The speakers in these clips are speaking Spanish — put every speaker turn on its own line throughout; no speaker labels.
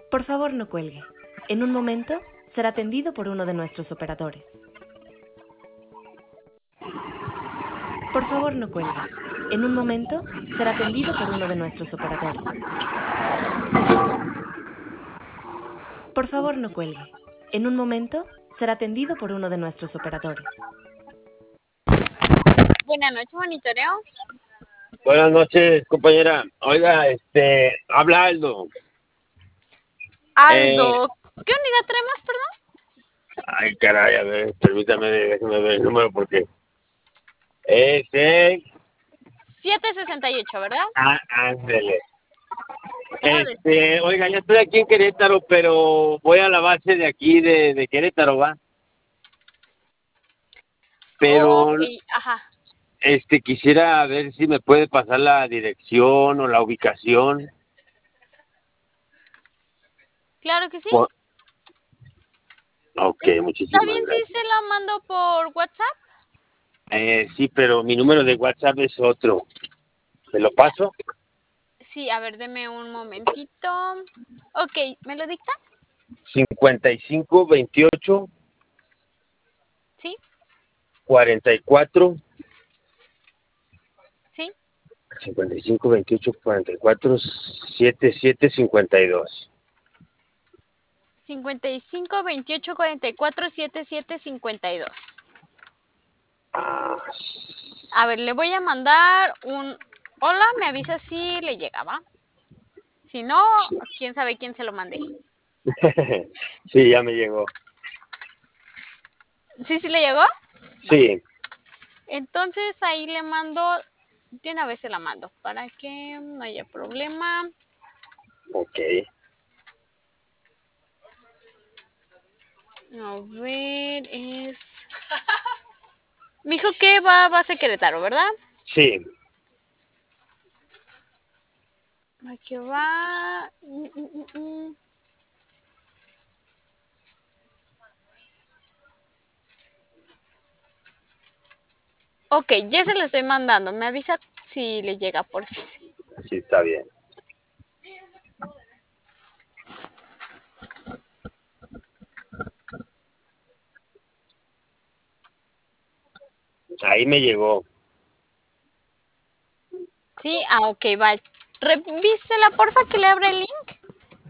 Por favor, no cuelgue. En un momento será atendido por uno de nuestros operadores. Por favor, no cuelgue. En un momento será atendido por uno de nuestros operadores. Por favor, no cuelgue. En un momento será atendido por uno de nuestros operadores.
Buenas noches, monitoreo.
Buenas noches, compañera. Oiga, habla Aldo.
Aldo, ¿qué unidad traemos, perdón?
Ay, caray, a ver, permítame, déjame ver el número porque es el...
768, ¿verdad?
Ándele.
Órale.
Oiga, ya estoy aquí en Querétaro, pero voy a la base de aquí de Querétaro, ¿va? Pero,
Ok, ajá.
quisiera ver si me puede pasar la dirección o la ubicación.
Claro que sí.
Ok,
¿Está
muchísimas
bien
gracias.
si se la mando por WhatsApp?
Sí, pero mi número de WhatsApp es otro. ¿Me lo paso?
Sí, a ver, deme un momentito. Ok, ¿me lo dicta?
5528
Sí,
44
sí.
5528 44 7752.
55 28 44 77 52.
Ah,
A ver, le voy a mandar un hola, me avisa si le llega, ¿va? Si no, quién sabe quién se lo mandé.
sí, ya me llegó.
¿Sí le llegó?
Sí.
Entonces ahí le mando, de una vez se la mando, para que no haya problema.
Ok.
A ver, es... Me dijo que va a base Querétaro, ¿verdad?
Sí.
Aquí va... Ok, ya se lo estoy mandando. Me avisa si le llega, por fin.
Sí, está bien. Ahí me llegó.
Sí, ok, va. Revísela, porfa, que le abra el link.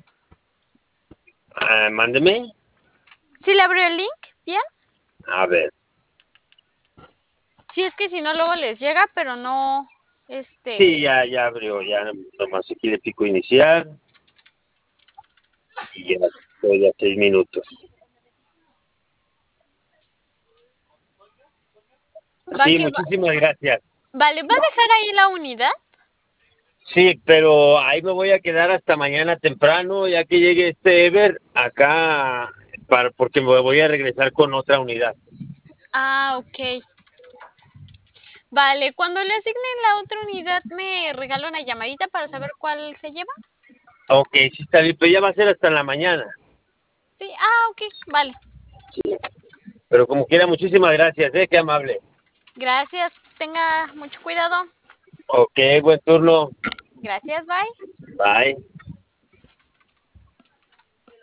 Mándeme.
¿Sí le abrió el link? ¿Bien?
A ver.
Sí, es que si no, luego les llega, pero no,
Sí, ya abrió. Ya nomás aquí le pico iniciar. Y ya estoy a 6 minutos.
Va
Sí,
que va.
muchísimas gracias.
Vale, ¿va a dejar ahí la unidad?
Sí, pero ahí me voy a quedar hasta mañana temprano, ya que llegue este Ever acá, porque me voy a regresar con otra unidad.
Ah, ok. Vale, cuando le asignen la otra unidad, ¿me regala una llamadita para saber cuál se lleva?
Ok, sí está bien, pero ya va a ser hasta la mañana.
Sí, ok, vale.
Pero como quiera, muchísimas gracias, qué amable.
Gracias, tenga mucho cuidado.
Ok, buen turno.
Gracias, bye.
Bye.